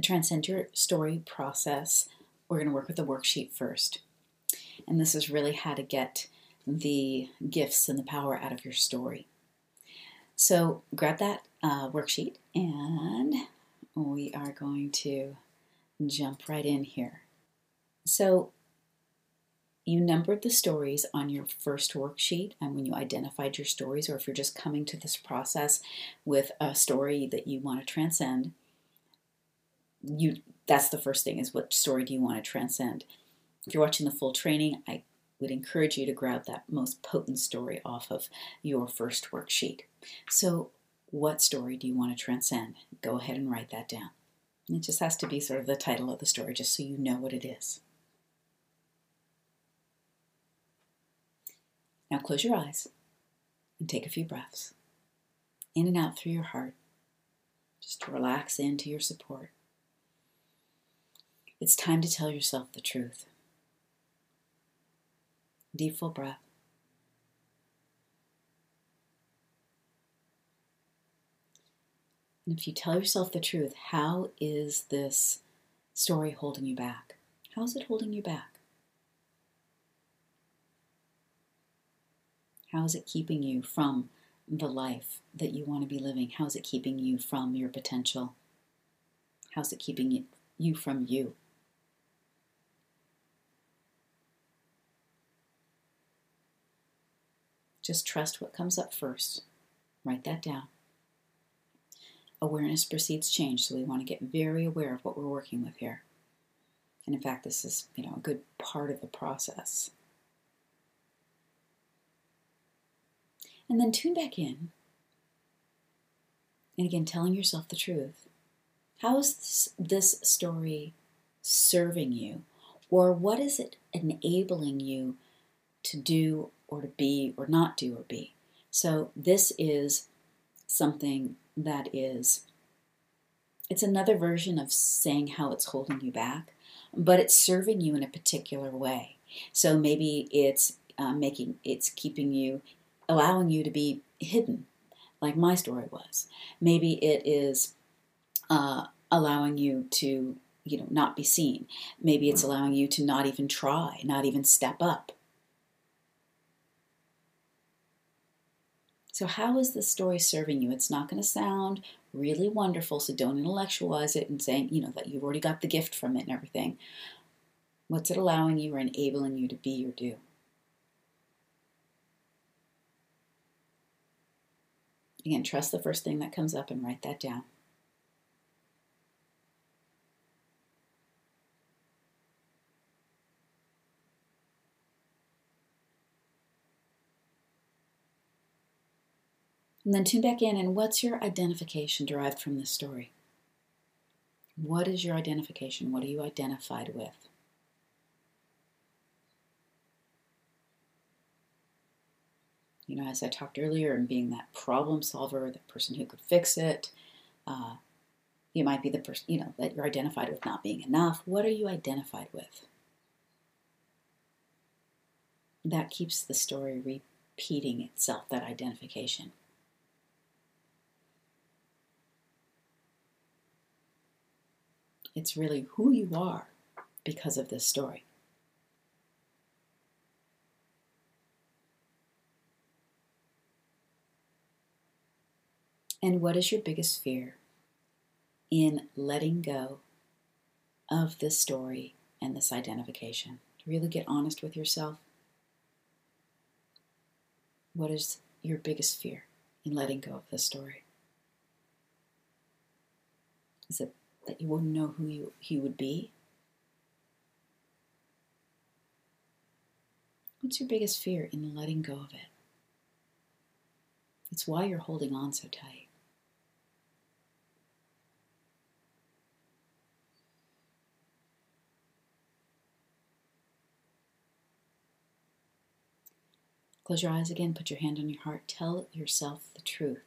Transcend Your Story process, we're going to work with the worksheet first. And this is really how to get the gifts and the power out of your story. So grab that worksheet and we are going to jump right in here. So you numbered the stories on your first worksheet, and when you identified your stories, or if you're just coming to this process with a story that you want to transcend, that's the first thing, is what story do you want to transcend. If you're watching the full training, I would encourage you to grab that most potent story off of your first worksheet. So what story do you want to transcend? Go ahead and write that down. And it just has to be sort of the title of the story, just so you know what it is. Now close your eyes and take a few breaths in and out through your heart, just to relax into your support. It's time to tell yourself the truth. Deep, full breath. And if you tell yourself the truth, how is this story holding you back? How is it holding you back? How is it keeping you from the life that you want to be living? How is it keeping you from your potential? How is it keeping you from you? Just trust what comes up first. Write that down. Awareness precedes change, so we want to get very aware of what we're working with here. And in fact, this is, a good part of the process. And then tune back in. And again, telling yourself the truth. How is this story serving you? Or what is it enabling you to do or to be or not do or be? So this is something that it's another version of saying how it's holding you back, but it's serving you in a particular way. So maybe it's allowing you to be hidden, like my story was. Maybe it is allowing you to, not be seen. Maybe it's allowing you to not even try, not even step up. So how is the story serving you? It's not going to sound really wonderful, so don't intellectualize it and saying, that you've already got the gift from it and everything. What's it allowing you or enabling you to be or do? Again, trust the first thing that comes up and write that down. And then tune back in, and what's your identification derived from this story? What is your identification? What are you identified with? As I talked earlier, and being that problem solver, the person who could fix it, you might be the person, that you're identified with not being enough. What are you identified with? That keeps the story repeating itself, that identification. It's really who you are because of this story. And what is your biggest fear in letting go of this story and this identification? Really get honest with yourself. What is your biggest fear in letting go of this story? Is it that you wouldn't know who you would be? What's your biggest fear in letting go of it? It's why you're holding on so tight. Close your eyes again, put your hand on your heart, tell yourself the truth.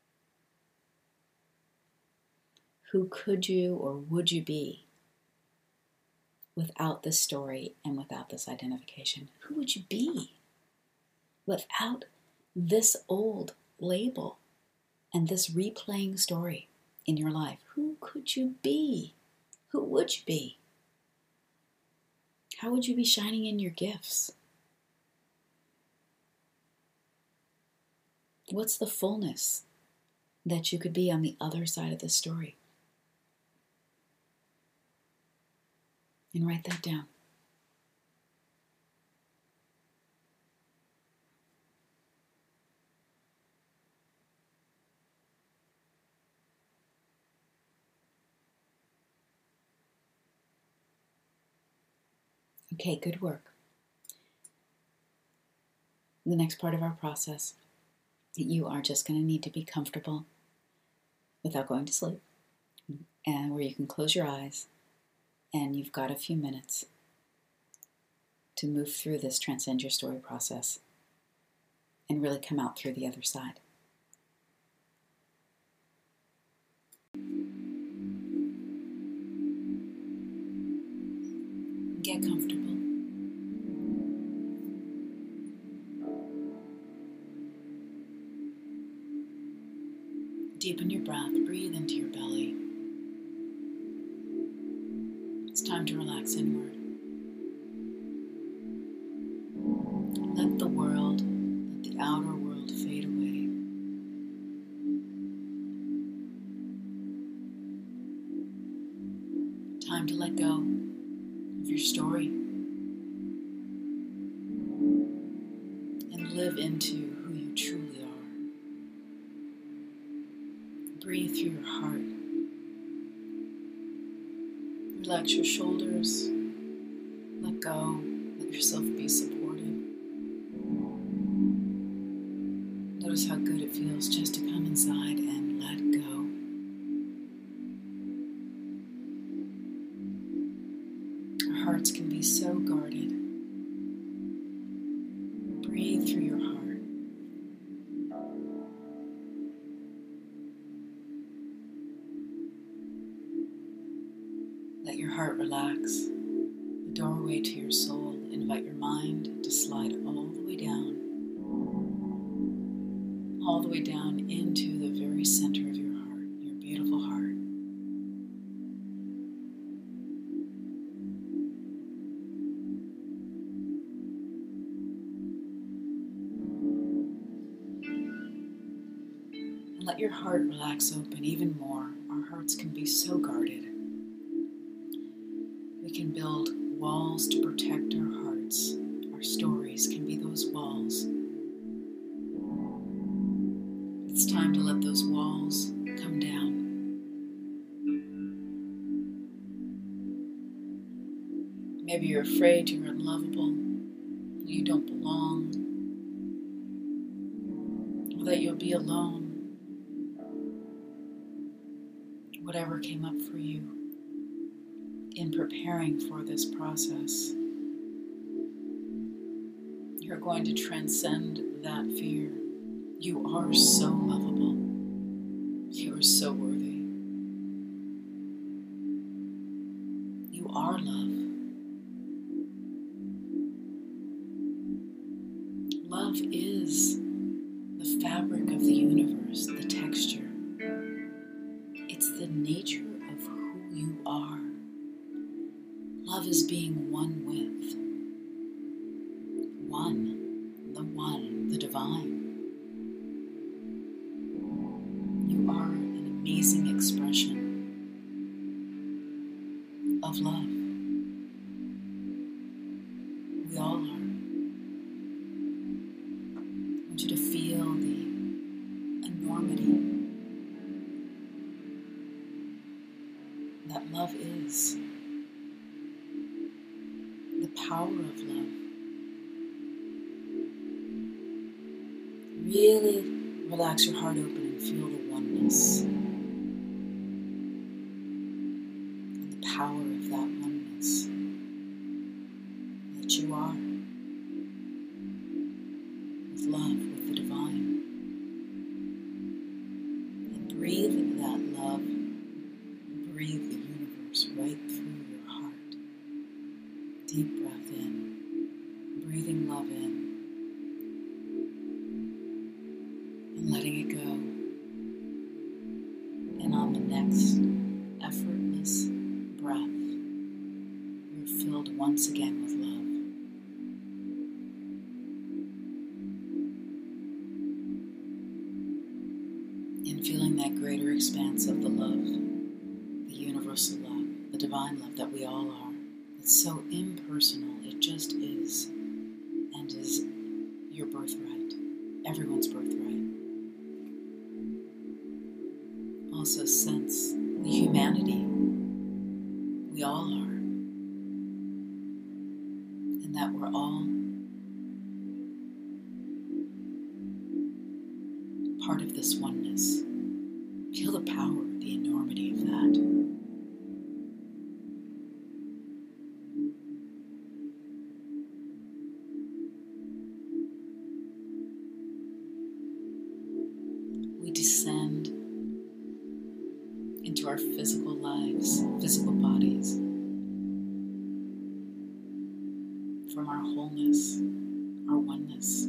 Who could you or would you be without this story and without this identification? Who would you be without this old label and this replaying story in your life? Who could you be? who would you be? How would you be shining in your gifts? What's the fullness that you could be on the other side of the story? And write that down. Okay, good work. The next part of our process, you are just going to need to be comfortable without going to sleep, and where you can close your eyes, and you've got a few minutes to move through this transcend your story process and really come out through the other side. Get comfortable. Deepen your breath, breathe into your belly. It's time to relax inward. Let the world, let the outer world fade away. Time to let go of your story and live into who you truly are. Breathe through your heart. Relax your shoulders. Let go. Let yourself be supported. Notice how good it feels just to come inside and let go. Our hearts can be so guarded. Breathe through your heart. Let your heart relax. The doorway to your soul. Invite your mind to slide all the way down into the very center of your heart, your beautiful heart. And let your heart relax open even more. Our hearts can be so guarded. We can build walls to protect our hearts. Our stories can be those walls. It's time to let those walls come down. Maybe you're afraid you're unlovable, you don't belong, or that you'll be alone. Whatever came up for you in preparing for this process, you're going to transcend that fear. You are so lovable. You are so worthy. You are love. Love is the fabric of the universe, the texture. It's the nature of who you are. Love is being one with. One, the divine. You are an amazing expression of love. We all are. I want you to feel the enormity that love is. The power of love. Really relax your heart open and feel the oneness and the power of that oneness that you are with love, with the divine. And breathe that love, breathe the universe right through your heart. Deep breath in, breathing love in. And letting it go. And on the next effortless breath, once again with love. And feeling that greater expanse of the love, the universal love, the divine love that we all are. It's so impersonal, it just is, and is your birthright, everyone's birthright. Also sense the humanity we all are, and that we're all part of this oneness. Feel the power, the enormity of that. We descend into our physical lives, physical bodies, from our wholeness, our oneness.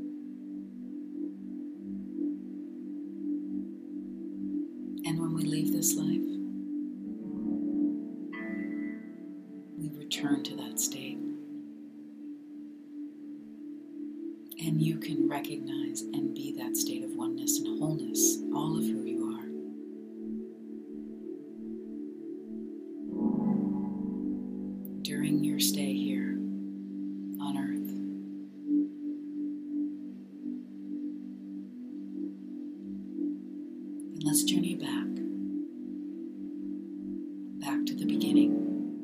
And when we leave this life, we return to that state. And you can recognize and be that state of oneness and wholeness, all of who you are. During your stay here on Earth. And let's journey back to the beginning.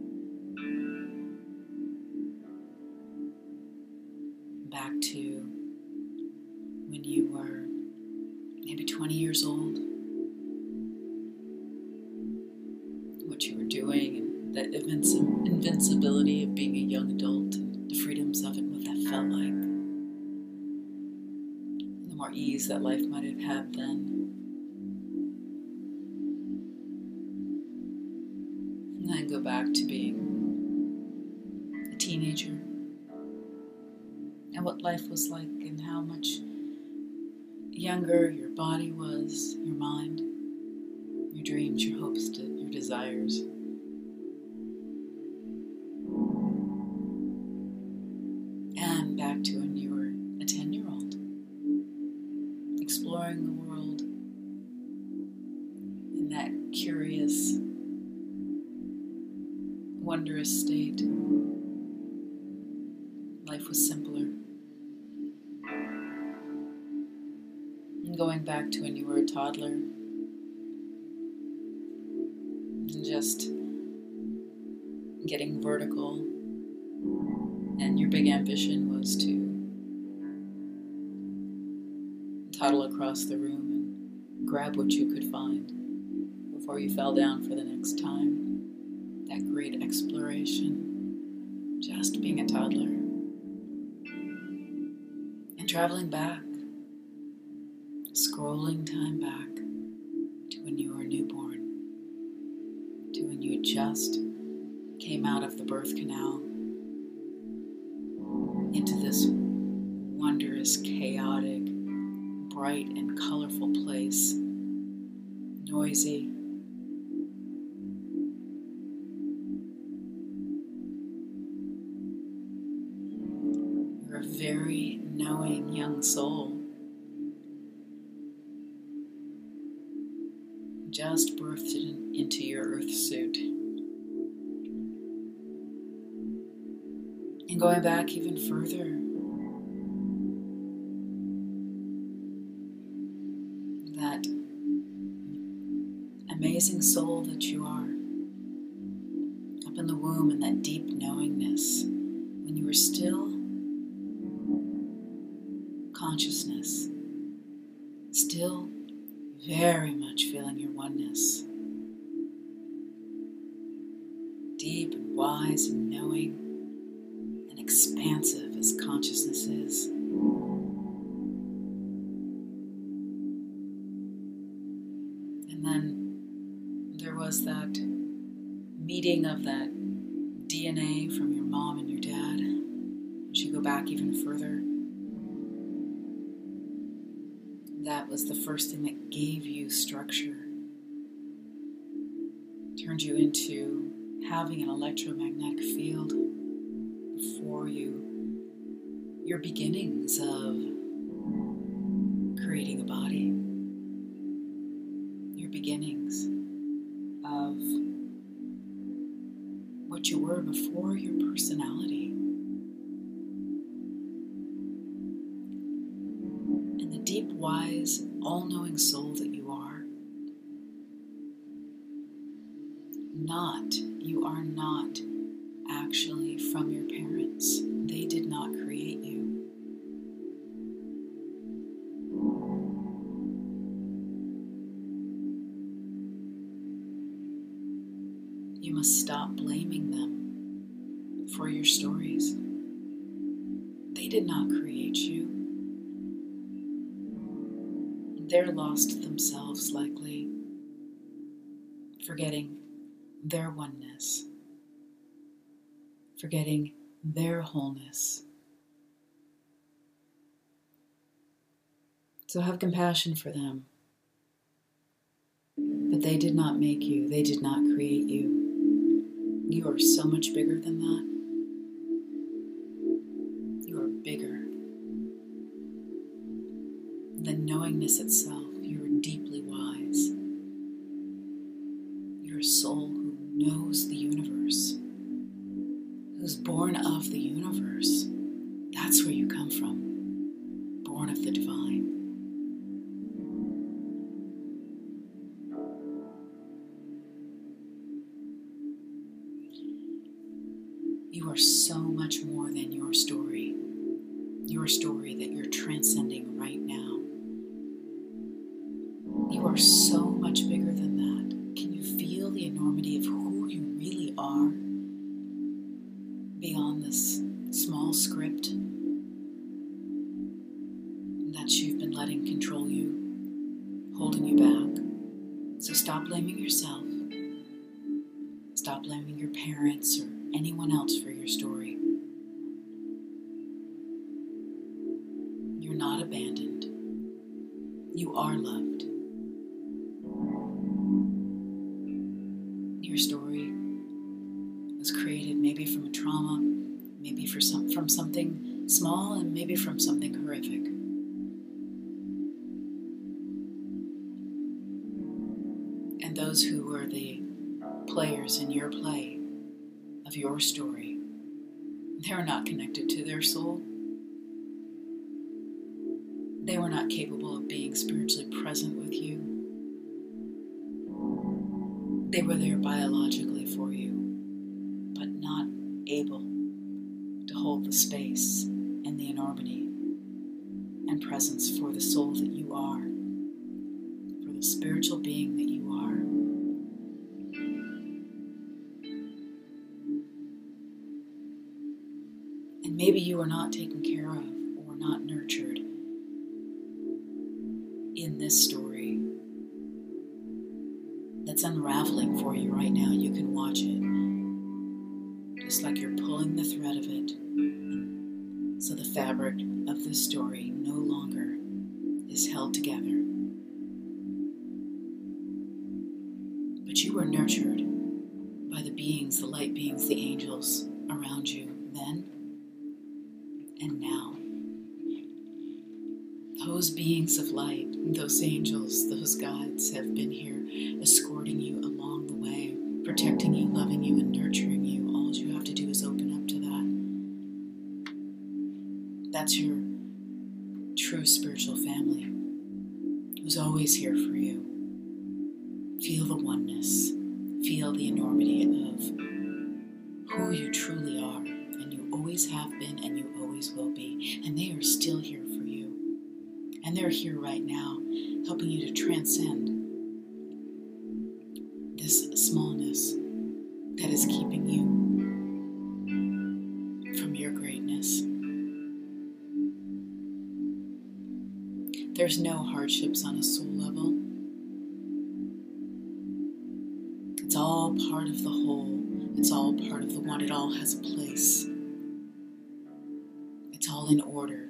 Back to when you were maybe 20 years old, what you were doing, and the invincibility of being a young adult, and the freedoms of it, what that felt like, and the more ease that life might have had then. And then go back to being a teenager, and what life was like, and how much younger your body was, your mind, your dreams, your hopes, your desires. And back to when you were a 10-year-old, exploring the world in that curious, wondrous state. Life was simpler. And going back to when you were a toddler, and just getting vertical, and your big ambition was to toddle across the room and grab what you could find before you fell down for the next time. That great exploration, just being a toddler. And traveling back, scrolling time back to when you were a newborn, to when you just came out of the birth canal into this wondrous, chaotic, bright and colorful place, noisy. You're a very knowing young soul, just birthed into your earth suit. And going back even further, that amazing soul that you are, up in the womb, in that deep knowingness, when you were still consciousness, still very much feeling your oneness, deep and wise and knowing and expansive as consciousness is. And then there was that meeting of that DNA from your mom and your dad. As you go back even further, that was the first thing that gave you structure, turned you into having an electromagnetic field, for you your beginnings of creating a body, your beginnings of what you were before your personality, and the deep, wise, all-knowing soul that you are. You are not actually from your parents. They did not create you. You must stop blaming them for your stories. They did not create you. They're lost themselves, likely, forgetting their oneness, forgetting their wholeness. So have compassion for them. But they did not make you. They did not create you. You are so much bigger than that. You are bigger than knowingness itself. You are deeply wise. You're a soul who knows the universe, who's born of the universe. That's where you come from, born of the divine. You are so much more than your story that you're transcending right now. You are so much bigger than that. Can you feel the enormity of who you really are beyond this small script that you've been letting control you, holding you back? So stop blaming yourself. Stop blaming your parents or anyone else for your story. You're not abandoned. You are loved. Your story was created maybe from a trauma, maybe from something small, and maybe from something horrific. And those who were the players in your play of your story, they're not connected to their soul. They were not capable of being spiritually present with you. They were there biologically for you, but not able to hold the space and the enormity and presence for the soul that you are, for the spiritual being that you are. And maybe you are not taken care of or not nurtured in this story that's unraveling for you right now. You can watch it, just like you're pulling the thread of it. So the fabric of this story no longer is held together. But you were nurtured by the beings, the light beings, the angels around you then and now. Those beings of light, those angels, those guides have been here escorting you along the way, protecting you, loving you, and nurturing you. All you have to do is open up to that. That's your true spiritual family, who's always here for you. Feel the oneness. Feel the enormity of who you truly are, and you always have been and you always will be. And they are still here for you. And they're here right now, helping you to transcend this smallness that is keeping you from your greatness. There's no hardships on a soul level. It's all part of the whole. It's all part of the one. It all has a place. It's all in order.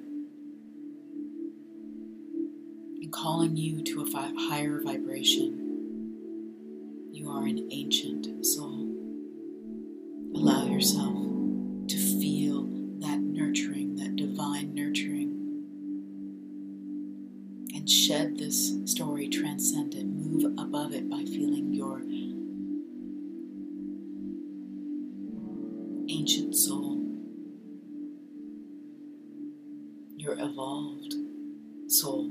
And calling you to a higher vibration. You are an ancient soul. Allow yourself to feel ancient soul, your evolved soul.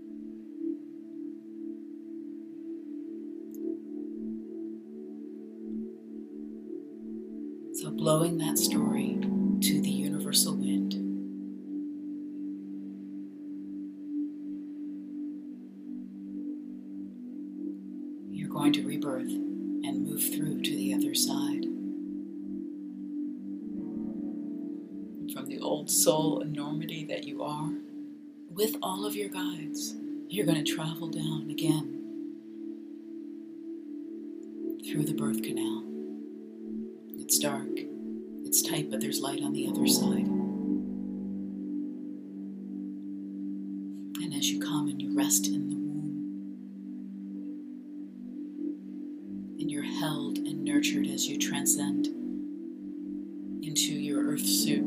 So blowing that story to the universal wind. You're going to rebirth and move through to the other side. From the old soul enormity that you are, with all of your guides, you're going to travel down again through the birth canal. It's dark, it's tight, but there's light on the other side. And as you come and you rest in the womb, and you're held and nurtured as you transcend into your earth suit,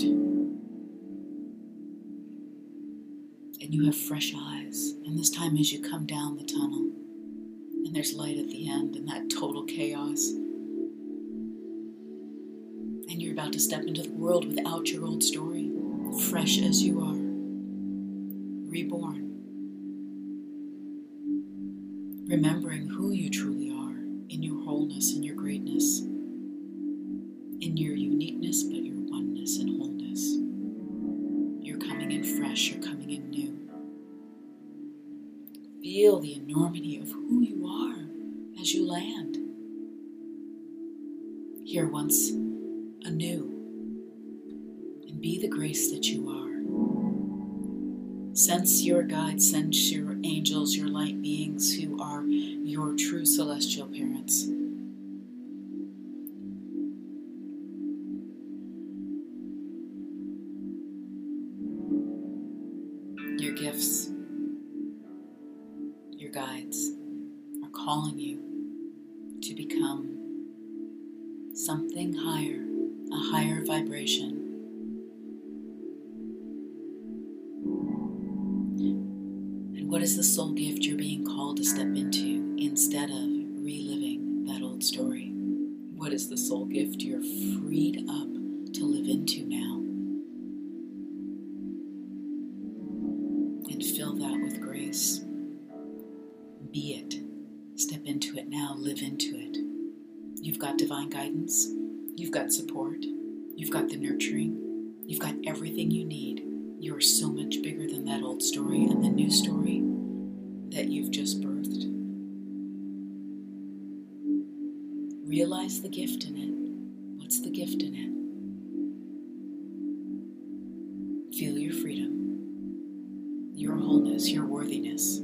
and you have fresh eyes, and this time as you come down the tunnel, and there's light at the end, and that total chaos, and you're about to step into the world without your old story, fresh as you are, reborn, remembering who you truly are in your wholeness and your greatness, in your uniqueness, but your oneness and wholeness. You're coming in fresh, you're coming in new. Feel the enormity of who you are as you land. Here once anew, and be the grace that you are. Sense your guides, sense your angels, your light beings who are your true celestial parents. Your gifts, your guides are calling you to become something higher, a higher vibration. And what is the soul gift you're being called to step into instead of reliving that old story? What is the soul gift you're freed up to live into now? And fill that with grace. Be it. Step into it now. Live into it. You've got divine guidance. You've got support. You've got the nurturing. You've got everything you need. You're so much bigger than that old story and the new story that you've just birthed. Realize the gift in it. What's the gift in it? Feel your freedom, your wholeness, your worthiness,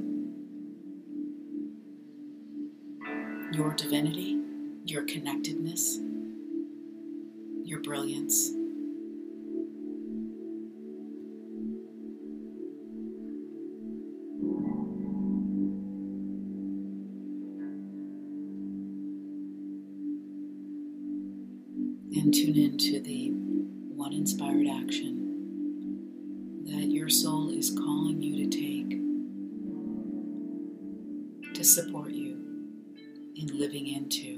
your divinity, your connectedness, your brilliance. And tune into the one inspired action that your soul is calling you to take to support you in living into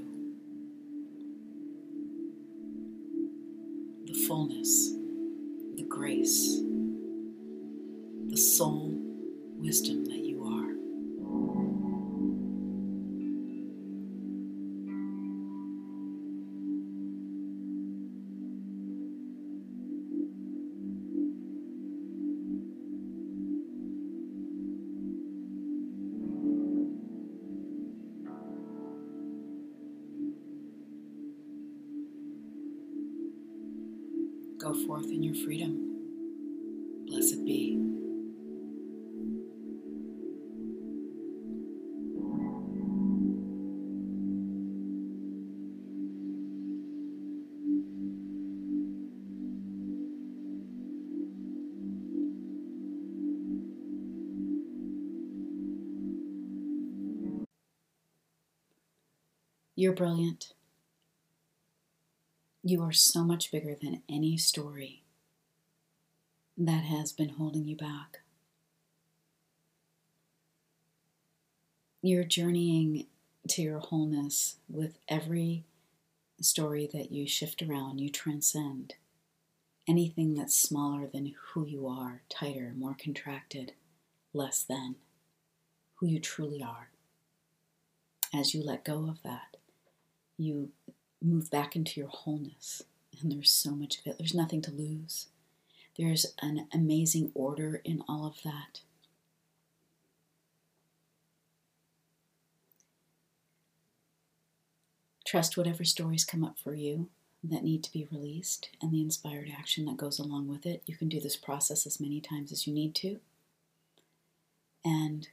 the fullness, the grace, the soul wisdom that you are. Go forth in your freedom. Blessed be. You're brilliant. You are so much bigger than any story that has been holding you back. You're journeying to your wholeness with every story that you shift around, you transcend. Anything that's smaller than who you are, tighter, more contracted, less than who you truly are. As you let go of that, you move back into your wholeness, and there's so much of it. There's nothing to lose. There's an amazing order in all of that. Trust whatever stories come up for you that need to be released and the inspired action that goes along with it. You can do this process as many times as you need to. And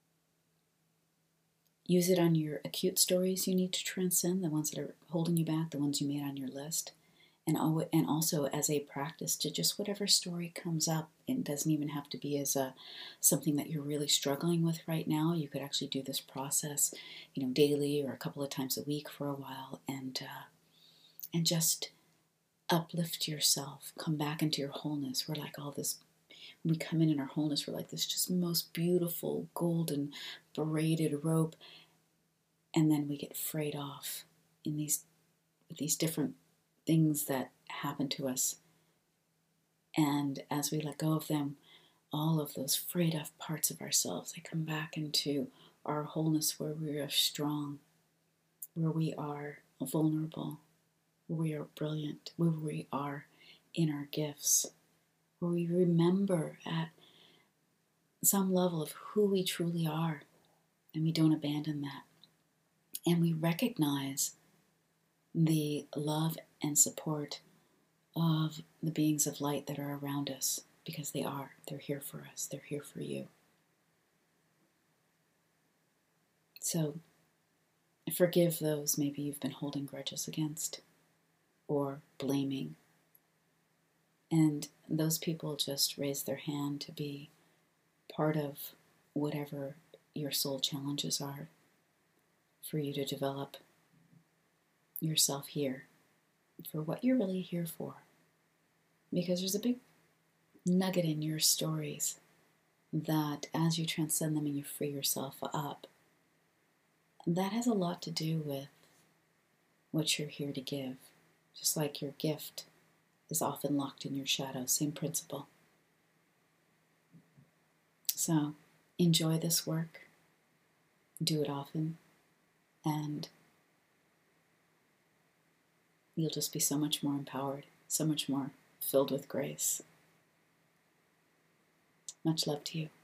use it on your acute stories you need to transcend, the ones that are holding you back, the ones you made on your list. And also as a practice to just whatever story comes up. It doesn't even have to be as something that you're really struggling with right now. You could actually do this process, daily or a couple of times a week for a while, and just uplift yourself. Come back into your wholeness. We're like all this. When we come in our wholeness, we're like this just most beautiful golden braided rope, and then we get frayed off in these different things that happen to us. And as we let go of them, all of those frayed off parts of ourselves, they come back into our wholeness, where we are strong, where we are vulnerable, where we are brilliant, where we are in our gifts, where we remember at some level of who we truly are, and we don't abandon that. And we recognize the love and support of the beings of light that are around us, because they're here for us, they're here for you. So forgive those maybe you've been holding grudges against or blaming. And those people just raise their hand to be part of whatever your soul challenges are, for you to develop yourself here for what you're really here for. Because there's a big nugget in your stories that as you transcend them and you free yourself up, that has a lot to do with what you're here to give. Just like your gift is often locked in your shadow, same principle. So enjoy this work, do it often, and you'll just be so much more empowered, so much more filled with grace. Much love to you.